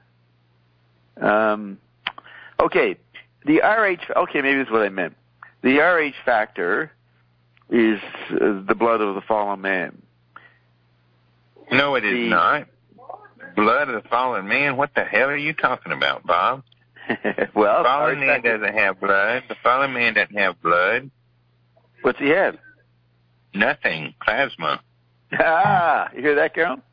Um, okay, the R H. Okay, maybe that's what I meant. The R H factor is uh, the blood of the fallen man. No, it is The- not. Blood of the fallen man? What the hell are you talking about, Bob? Well, The R fallen H man factor, doesn't have blood. The fallen man doesn't have blood. what's he have? Nothing. Plasma. Ah, you hear that, Carol?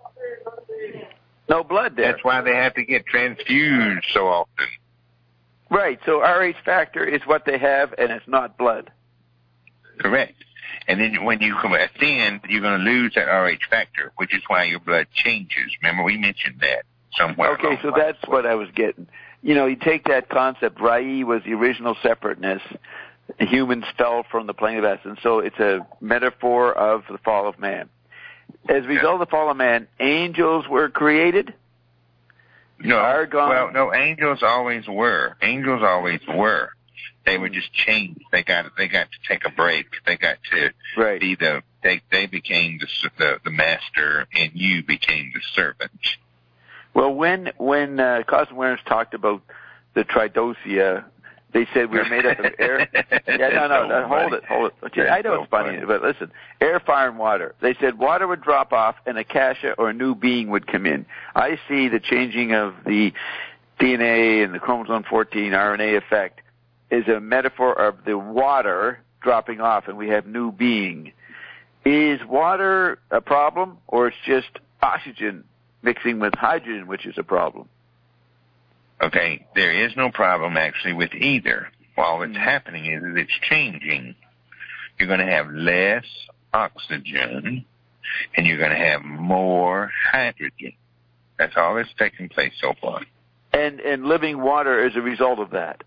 No blood there. That's why they have to get transfused so often. Right, so R H factor is what they have, and it's not blood. Correct. And then when you come ascend, you're going to lose that R H factor, which is why your blood changes. Remember, we mentioned that somewhere. Okay, along so the that's way. what I was getting. You know, you take that concept, Ra'i was the original separateness. Humans fell from the plane of essence, so it's a metaphor of the fall of man. As a result of the fall of man, angels were created. No, Argon. well, no, angels always were. Angels always were. They were just changed. They got they got to take a break. They got to Right. be the they they became the the, the master, and you became the servant. Well, when when uh, Cosmo Awareness talked about the Tridocia, they said we were made up of air. Yeah, no, no, no, hold it, hold it. Okay, I know so it's funny, funny. but listen, air, fire, and water. They said water would drop off, and a kasha or a new being would come in. I see the changing of the D N A and the chromosome fourteen R N A effect is a metaphor of the water dropping off, and we have new being. Is water a problem, or it's just oxygen mixing with hydrogen, which is a problem? Okay, there is no problem actually with either. All that's happening is that it's changing. You're going to have less oxygen, and you're going to have more hydrogen. That's all that's taking place so far. And and living water as a result of that.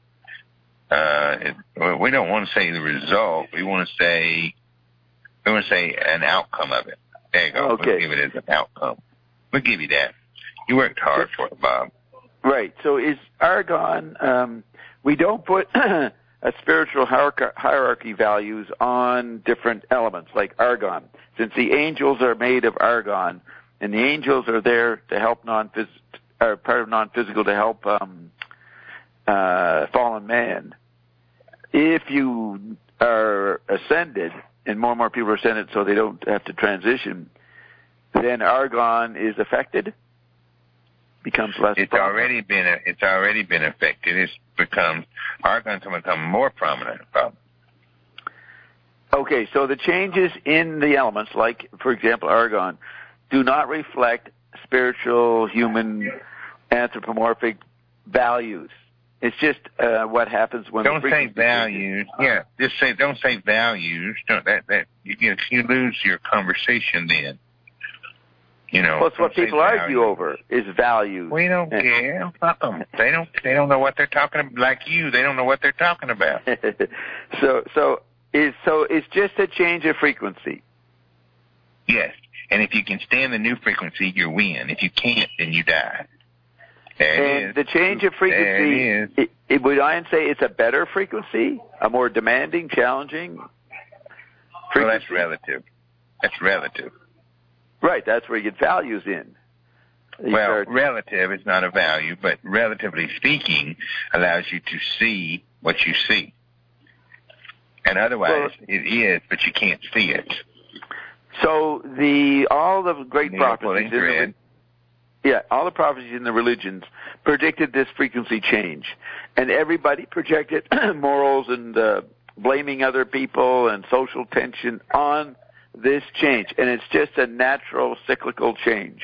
Uh, it, well, we don't want to say the result. We want to say we want to say an outcome of it. There you go. Okay. We'll give it as an outcome. We'll give you that. You worked hard for it, Bob. Right. So is argon? Um, we don't put a spiritual hierarchy values on different elements like argon, since the angels are made of argon, and the angels are there to help non-phys, are part of non-physical to help um, uh, fallen man. If you are ascended, and more and more people are ascended, so they don't have to transition, then argon is affected. Becomes less. It's prominent. already been it's already been affected. It's become argon's going to become more prominent. Bob. Okay, so the changes in the elements, like for example argon, do not reflect spiritual, human, anthropomorphic values. It's just uh, what happens when. Don't the say values. Yeah, just say don't say values. Don't that that you you, you lose your conversation then. You know, well, it's what people argue over is values. We don't and, care. Fuck them. They don't. They don't know what they're talking about. Like you, they don't know what they're talking about. so, so is so it's just a change of frequency. Yes, and if you can stand the new frequency, you win. If you can't, then you die. There and it is. the change of frequency, there it is. It, it, would I say it's a better frequency, a more demanding, challenging frequency? Well, that's relative. That's relative. Right, that's where you get values in. You well, start... relative is not a value, but relatively speaking allows you to see what you see. And otherwise, well, it is, but you can't see it. So the all the great Neil prophecies, in the, yeah, all the prophecies in the religions predicted this frequency change, and everybody projected morals and uh, blaming other people and social tension on this change, and it's just a natural cyclical change.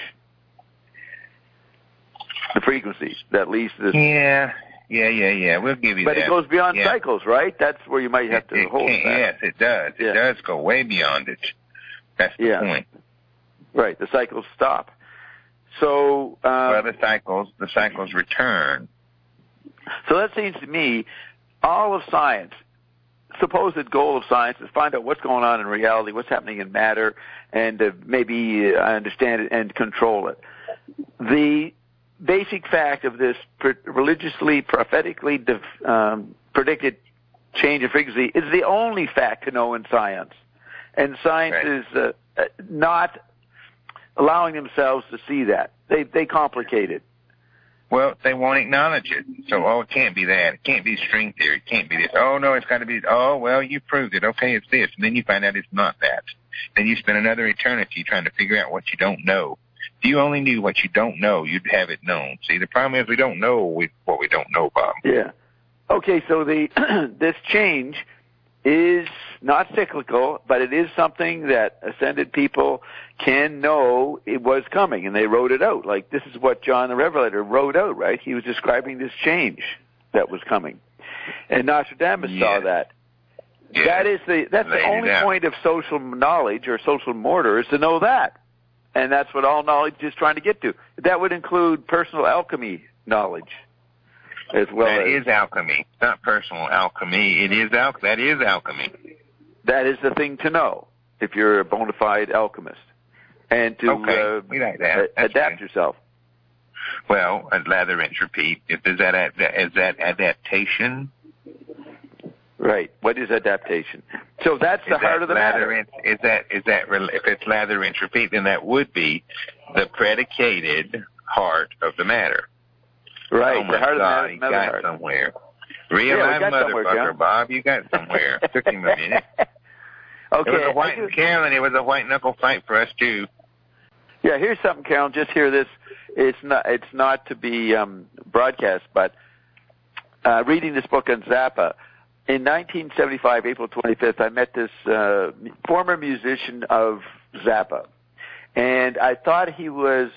The frequency that leads to this. Yeah, yeah, yeah, yeah. We'll give you but that. But it goes beyond yeah. cycles, right? That's where you might have it, to it hold it. Yes, it does. It yeah. does go way beyond it. That's the yeah. point. Right. The cycles stop. So. Um, well, the cycles, the cycles return. So that seems to me, all of science. Supposed goal of science is find out what's going on in reality, what's happening in matter, and uh, maybe uh, understand it and control it. The basic fact of this pre- religiously, prophetically def- um, predicted change of frequency is the only fact to know in science. And science right. is uh, not allowing themselves to see that. They they complicate it. Well, they won't acknowledge it. So, oh, it can't be that. It can't be string theory. It can't be this. Oh, no, it's got to be, oh, well, you proved it. Okay, it's this. And then you find out it's not that. Then you spend another eternity trying to figure out what you don't know. If you only knew what you don't know, you'd have it known. See, the problem is we don't know what we don't know, Bob. Yeah. Okay, so the this change is not cyclical, but it is something that ascended people can know it was coming, and they wrote it out. Like, this is what John the Revelator wrote out, right? He was describing this change that was coming. And Nostradamus yeah. saw that. Yeah. That is the, that's the only point of social knowledge or social mortar is to know that. And that's what all knowledge is trying to get to. That would include personal alchemy knowledge. As well that as, is alchemy, not personal alchemy. It is al- that is alchemy. That is the thing to know if you're a bona fide alchemist, and to okay. uh, we like that. a- adapt good. yourself. Well, lather, rinse, repeat. If is that is that adaptation? Right. What is adaptation? So that's the is heart that of the lather, matter. Rinse, is that is that if it's lather, rinse, repeat? Then that would be the predicated heart of the matter. Right, oh the heart God, of the you matter. got Heart. somewhere. Real yeah, life motherfucker, Bob. You got somewhere. Took him a minute. Okay. It was a white and Carolyn. It was a white knuckle fight for us too. Yeah, here's something, Carolyn. Just hear this. It's not. It's not to be um, broadcast, but uh, reading this book on Zappa in nineteen seventy-five, April twenty-fifth, I met this uh, former musician of Zappa, and I thought he was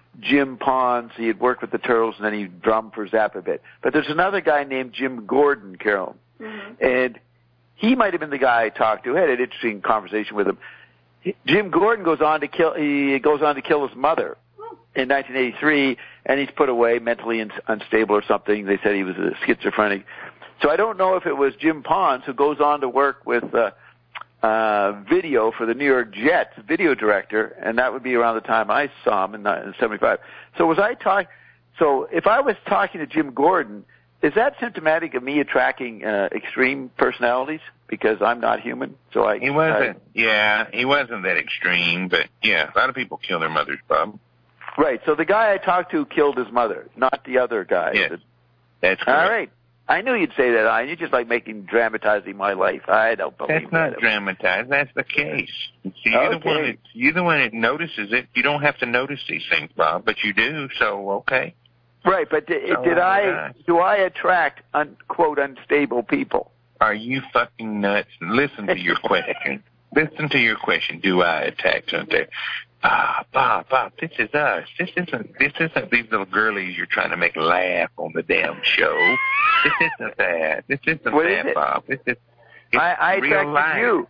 Jim Pons. He had worked with the Turtles, and then he drummed for Zapp a bit. But there's another guy named Jim Gordon, Carolyn, mm-hmm. and he might have been the guy I talked to. I had an interesting conversation with him. Jim Gordon goes on to kill. He goes on to kill his mother in nineteen eighty-three, and he's put away mentally unstable or something. They said he was a schizophrenic. So I don't know if it was Jim Pons who goes on to work with uh, uh, video for the New York Jets, video director, and that would be around the time I saw him in, in seventy-five. So was I talking? So if I was talking to Jim Gordon, is that symptomatic of me attracting uh, extreme personalities because I'm not human? So I he wasn't. I, yeah, he wasn't that extreme, but yeah, a lot of people kill their mothers, Bob. Right. So the guy I talked to killed his mother, not the other guy. Yes, that, that's correct. All right. I knew you'd say that, Ian. You're just like making dramatizing my life. I don't believe that's not that. dramatized. That's the case. See, you're okay. the one that you're the one that notices it. You don't have to notice these things, Bob, but you do. So okay. Right, but did, so, did I uh, do I attract unquote unstable people? Are you fucking nuts? Listen to your question. Listen to your question. Do I attack something? Ah, Bob, Bob, this is us. This isn't. This isn't these little girlies you're trying to make laugh on the damn show. This isn't that. This isn't what that, is Bob. This is. I, I real attracted life. you.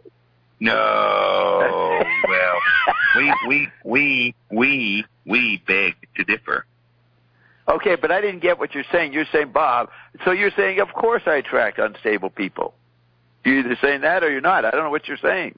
No. Well, we we we we we beg to differ. Okay, but I didn't get what you're saying. You're saying, Bob. So you're saying, of course, I attract unstable people. You're either saying that or you're not. I don't know what you're saying.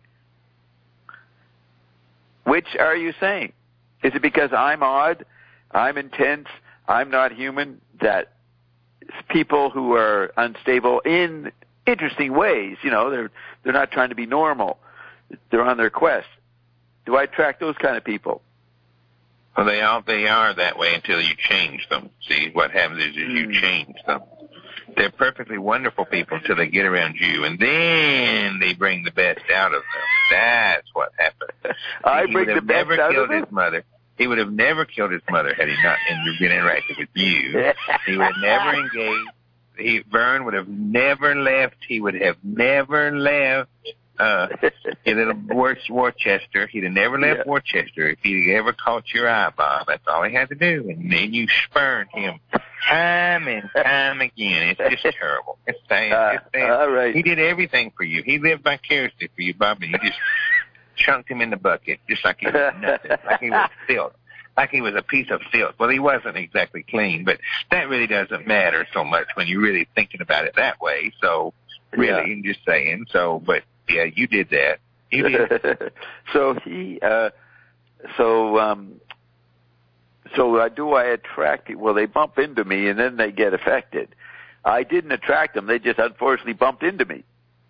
Which are you saying? Is it because I'm odd, I'm intense, I'm not human, that people who are unstable in interesting ways, you know, they're they're not trying to be normal, they're on their quest. Do I attract those kind of people? Well, they all they are that way until you change them. See, what happens is, is you mm. change them. They're perfectly wonderful people until they get around you, and then they bring the best out of them. That's what happened. I he bring would have the best never out killed of him? his mother. He would have never killed his mother had he not been interacted with you. He would have never engaged. He, Vern would have never left. He would have never left uh, in little Worcester. He'd have never left yeah. Worcester if he'd ever caught your eye, Bob. That's all he had to do. And then you spurned him time and time again. It's just terrible. It's sad. Uh, It's sad. all right. He did everything for you. He lived vicariously for you, Bob, and you just chunked him in the bucket just like he was nothing, like he was filth. Like he was a piece of filth. Well, he wasn't exactly clean, but that really doesn't matter so much when you're really thinking about it that way. So, really, yeah. I'm just saying. So, but, yeah, you did that. You did. so he, uh, so, um, so uh, do I attract people? Well, they bump into me and then they get affected. I didn't attract them. They just unfortunately bumped into me.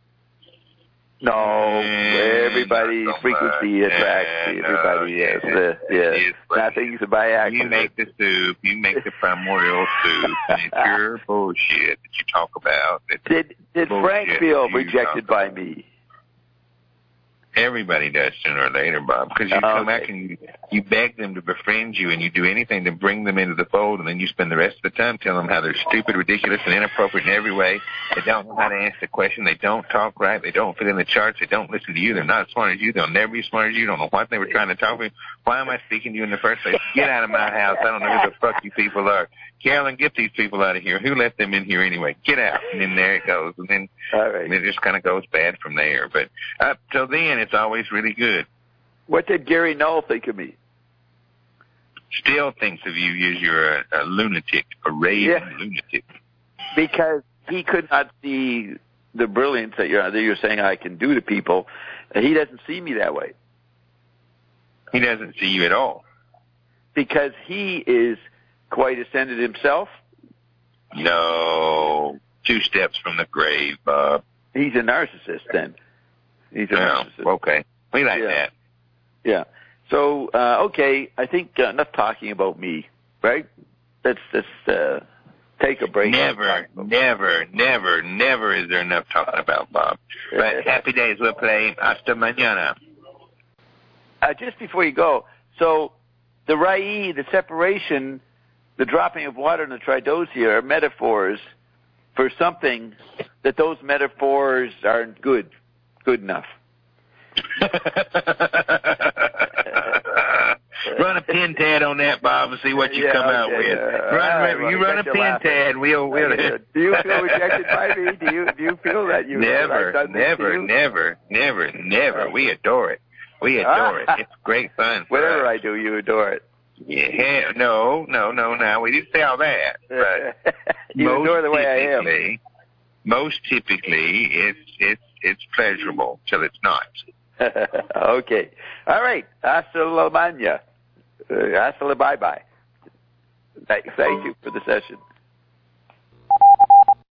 No, Mm, everybody not so frequency much. attracts Yeah, everybody. no, yes, yeah, uh, yes. it is, but Nothing's by accident. You make the soup. You make the primordial soup, and it's your bullshit that you talk about. It's Did did Frank bullshit feel you rejected talk by about. me? Everybody does sooner or later, Bob, because you Oh, come okay. back and you, you beg them to befriend you, and you do anything to bring them into the fold, and then you spend the rest of the time telling them how they're stupid, ridiculous, and inappropriate in every way. They don't know how to answer the question. They don't talk right. They don't fit in the charts. They don't listen to you. They're not as smart as you. They'll never be smart as you. Don't know what they were trying to talk to you. Why am I speaking to you in the first place? Get out of my house. I don't know who the fuck you people are. Carolyn, get these people out of here. Who let them in here anyway? Get out. And then there it goes. And then All right. and it just kind of goes bad from there. But up till then, it's always really good. What did Gary Null think of me? Still thinks of you as you're a, a lunatic, a raving Yeah. lunatic. Because he could not see the brilliance that you're that you're saying I can do to people. He doesn't see me that way. He doesn't see you at all. Because he is quite ascended himself. No. Two steps from the grave, Bob. He's a narcissist then. He's a Well, narcissist. okay. We like Yeah. that. Yeah. So, uh, okay, I think uh, enough talking about me, right? Let's just uh, take a break. Never, never, never, never is there enough talking about, Bob. But happy days. We'll play Hasta Mañana. Uh, just before you go, so the Rai, the separation, the dropping of water and the Tridosia are metaphors for something that those metaphors aren't good, good enough. run a pin tad on that, Bob, and see what you yeah, come okay, out with. Uh, run, right, you well, run a pin laughing. tad, we'll we'll. Uh, do you feel rejected by me? Do you do you feel that you never, that I've done this never, to you? never, never, never. We adore it. We adore it. It's great fun. For Whatever us. I do, you adore it. Yeah, no, no, no, no. We didn't say all that. But you most adore the way I am. typically, most typically, it's it's it's pleasurable till it's not. Okay. All right. Hasta la maña. Uh, hasta la bye bye. Thank, thank you for the session.